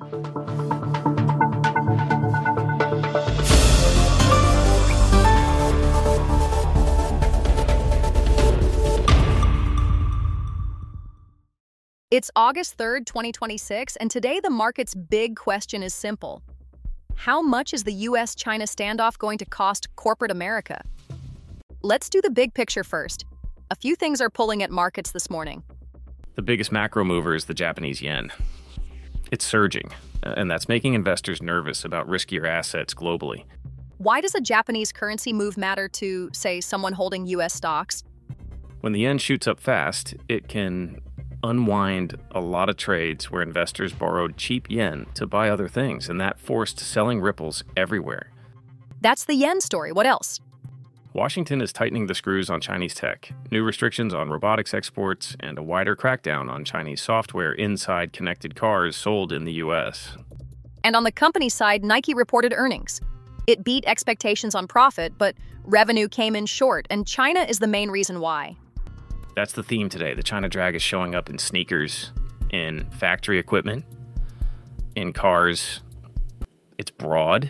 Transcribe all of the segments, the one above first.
It's August 3rd, 2026, and today the market's big question is simple. How much is the US-China standoff going to cost corporate America? Let's do the big picture first. A few things are pulling at markets this morning. The biggest macro mover is the Japanese yen. It's surging, and that's making investors nervous about riskier assets globally. Why does a Japanese currency move matter to, say, someone holding US stocks? When the yen shoots up fast, it can unwind a lot of trades where investors borrowed cheap yen to buy other things, and that forced selling ripples everywhere. That's the yen story. What else? Washington is tightening the screws on Chinese tech, new restrictions on robotics exports, and a wider crackdown on Chinese software inside connected cars sold in the U.S. And on the company side, Nike reported earnings. It beat expectations on profit, but revenue came in short, and China is the main reason why. That's the theme today. The China drag is showing up in sneakers, in factory equipment, in cars. It's broad.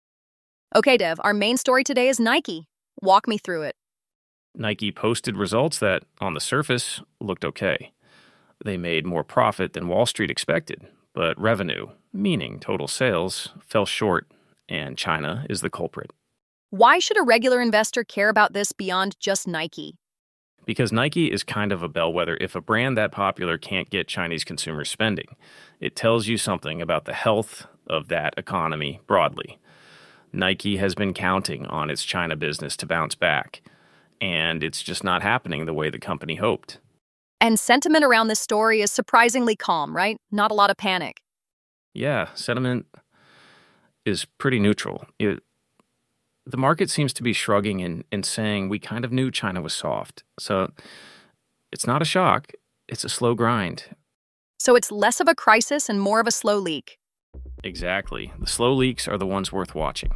Okay, Dev, our main story today is Nike. Walk me through it. Nike posted results that, on the surface, looked okay. They made more profit than Wall Street expected, but revenue, meaning total sales, fell short, and China is the culprit. Why should a regular investor care about this beyond just Nike? Because Nike is kind of a bellwether. If a brand that popular can't get Chinese consumers spending, it tells you something about the health of that economy broadly. Nike has been counting on its China business to bounce back, and it's just not happening the way the company hoped. And sentiment around this story is surprisingly calm, right? Not a lot of panic. Yeah, sentiment is pretty neutral. The market seems to be shrugging and saying we kind of knew China was soft. So it's not a shock, it's a slow grind. So it's less of a crisis and more of a slow leak. Exactly. The slow leaks are the ones worth watching.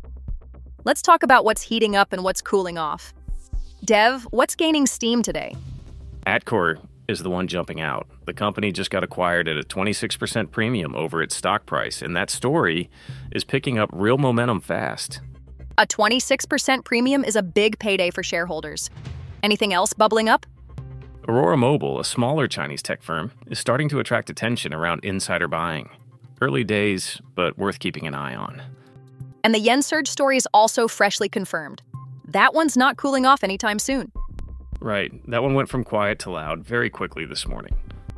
Let's talk about what's heating up and what's cooling off. Dev, what's gaining steam today? Atcore is the one jumping out. The company just got acquired at a 26% premium over its stock price, and that story is picking up real momentum fast. A 26% premium is a big payday for shareholders. Anything else bubbling up? Aurora Mobile, a smaller Chinese tech firm, is starting to attract attention around insider buying. Early days, but worth keeping an eye on. And the yen surge story is also freshly confirmed. That one's not cooling off anytime soon. Right. That one went from quiet to loud very quickly this morning.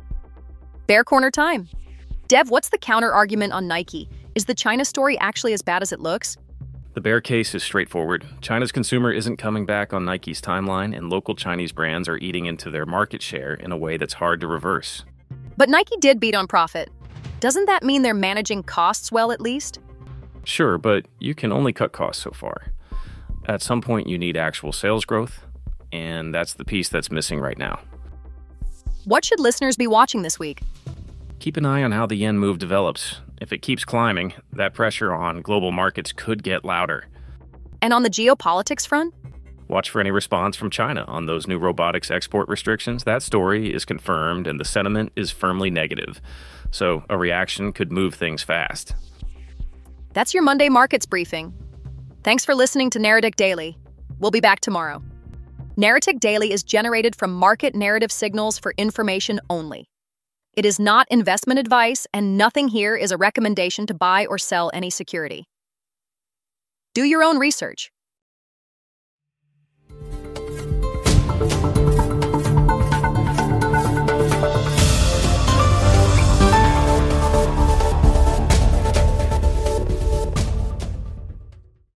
Bear corner time. Dev, what's the counter argument on Nike? Is the China story actually as bad as it looks? The bear case is straightforward. China's consumer isn't coming back on Nike's timeline, and local Chinese brands are eating into their market share in a way that's hard to reverse. But Nike did beat on profit. Doesn't that mean they're managing costs well, at least? Sure, but you can only cut costs so far. At some point, you need actual sales growth, and that's the piece that's missing right now. What should listeners be watching this week? Keep an eye on how the yen move develops. If it keeps climbing, that pressure on global markets could get louder. And on the geopolitics front? Watch for any response from China on those new robotics export restrictions. That story is confirmed, and the sentiment is firmly negative. So a reaction could move things fast. That's your Monday Markets Briefing. Thanks for listening to Narrative Daily. We'll be back tomorrow. Narrative Daily is generated from market narrative signals for information only. It is not investment advice, and nothing here is a recommendation to buy or sell any security. Do your own research.